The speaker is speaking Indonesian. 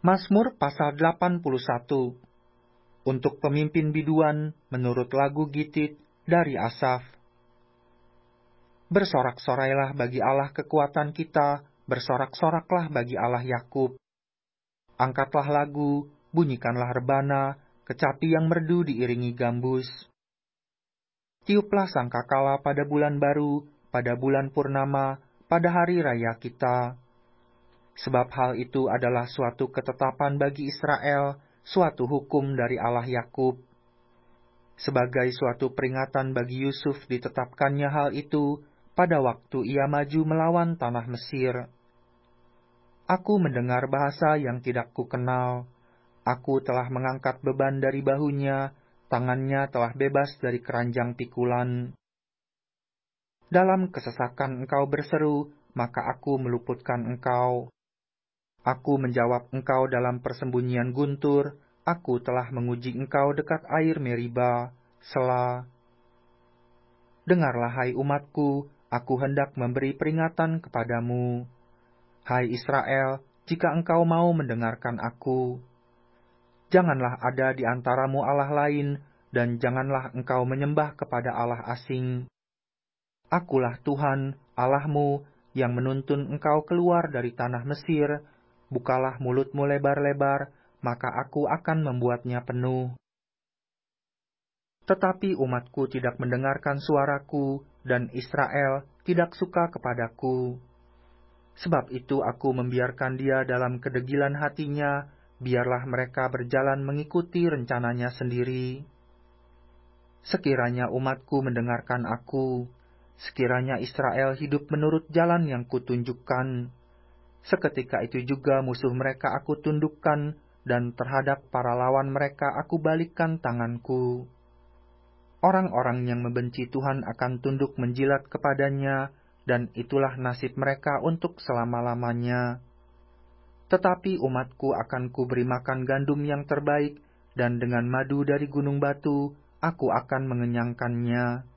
Mazmur pasal 81. Untuk pemimpin biduan menurut lagu Gitit dari Asaf. Bersorak-sorailah bagi Allah kekuatan kita, bersorak-soraklah bagi Allah Yakub. Angkatlah lagu, bunyikanlah rebana, kecapi yang merdu diiringi gambus. Tiuplah sangkakala pada bulan baru, pada bulan purnama, pada hari raya kita. Sebab hal itu adalah suatu ketetapan bagi Israel, suatu hukum dari Allah Yakub. Sebagai suatu peringatan bagi Yusuf ditetapkannya hal itu pada waktu ia maju melawan tanah Mesir. Aku mendengar bahasa yang tidak kukenal. Aku telah mengangkat beban dari bahunya, tangannya telah bebas dari keranjang pikulan. Dalam kesesakan engkau berseru, maka aku meluputkan engkau. Aku menjawab engkau dalam persembunyian guntur, aku telah menguji engkau dekat air Meriba, Sela. Dengarlah hai umatku, aku hendak memberi peringatan kepadamu. Hai Israel, jika engkau mau mendengarkan aku. Janganlah ada di antaramu Allah lain, dan janganlah engkau menyembah kepada Allah asing. Akulah Tuhan, Allahmu, yang menuntun engkau keluar dari tanah Mesir. Bukalah mulutmu lebar-lebar, maka aku akan membuatnya penuh. Tetapi umatku tidak mendengarkan suaraku, dan Israel tidak suka kepadaku. Sebab itu aku membiarkan dia dalam kedegilan hatinya, biarlah mereka berjalan mengikuti rencananya sendiri. Sekiranya umatku mendengarkan aku, sekiranya Israel hidup menurut jalan yang kutunjukkan, seketika itu juga musuh mereka aku tundukkan, dan terhadap para lawan mereka aku balikkan tanganku. Orang-orang yang membenci Tuhan akan tunduk menjilat kepadanya, dan itulah nasib mereka untuk selama-lamanya. Tetapi umatku akan kuberi makan gandum yang terbaik, dan dengan madu dari gunung batu, aku akan mengenyangkannya.